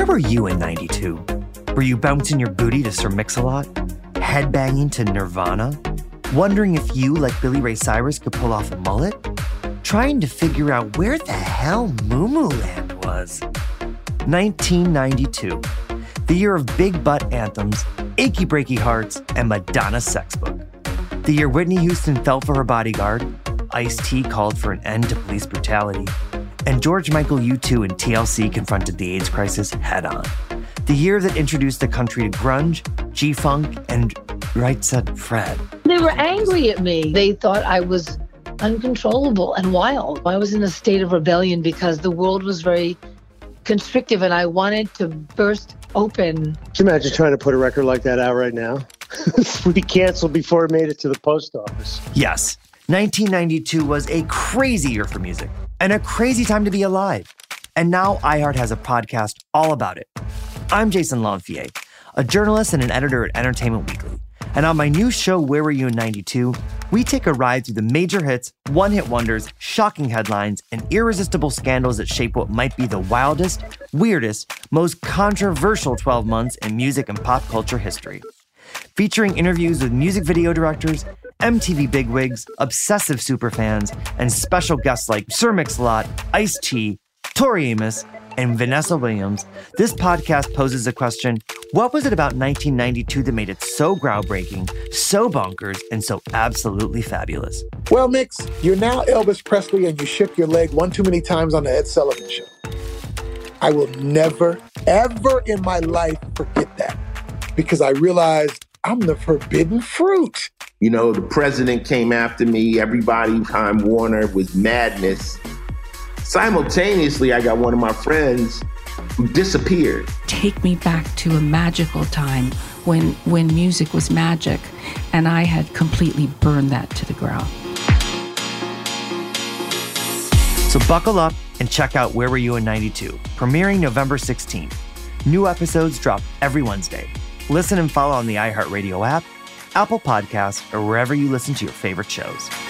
Where were you in 92? Were you bouncing your booty to Sir Mix-a-Lot? Headbanging to Nirvana? Wondering if you, like Billy Ray Cyrus, could pull off a mullet? Trying to figure out where the hell Moo Moo Land was? 1992. The year of big butt anthems, achy breaky hearts, and Madonna's sex book. The year Whitney Houston fell for her bodyguard, Ice-T called for an end to police brutality, and George Michael, U2, and TLC confronted the AIDS crisis head-on. The year that introduced the country to grunge, G-Funk, and Right Said Fred. They were angry at me. They thought I was uncontrollable and wild. I was in a state of rebellion because the world was very constrictive and I wanted to burst open. Could you imagine trying to put a record like that out right now? We canceled before it made it to the post office. Yes, 1992 was a crazy year for music and a crazy time to be alive. And now iHeart has a podcast all about it. I'm Jason Lanfier, a journalist and an editor at Entertainment Weekly. And on my new show, Where Were You in 92, we take a ride through the major hits, one-hit wonders, shocking headlines, and irresistible scandals that shape what might be the wildest, weirdest, most controversial 12 months in music and pop culture history. Featuring interviews with music video directors, MTV bigwigs, obsessive superfans, and special guests like Sir Mix-a-Lot, Ice-T, Tori Amos, and Vanessa Williams, this podcast poses the question, what was it about 1992 that made it so groundbreaking, so bonkers, and so absolutely fabulous? Well, Mix, you're now Elvis Presley and you shook your leg one too many times on the Ed Sullivan Show. I will never, ever in my life forget that because I realized I'm the forbidden fruit. You know, the president came after me. Everybody, Time Warner, was madness. Simultaneously, I got one of my friends who disappeared. Take me back to a magical time when music was magic, and I had completely burned that to the ground. So buckle up and check out Where Were You in 92, premiering November 16th. New episodes drop every Wednesday. Listen and follow on the iHeartRadio app, Apple Podcasts, or wherever you listen to your favorite shows.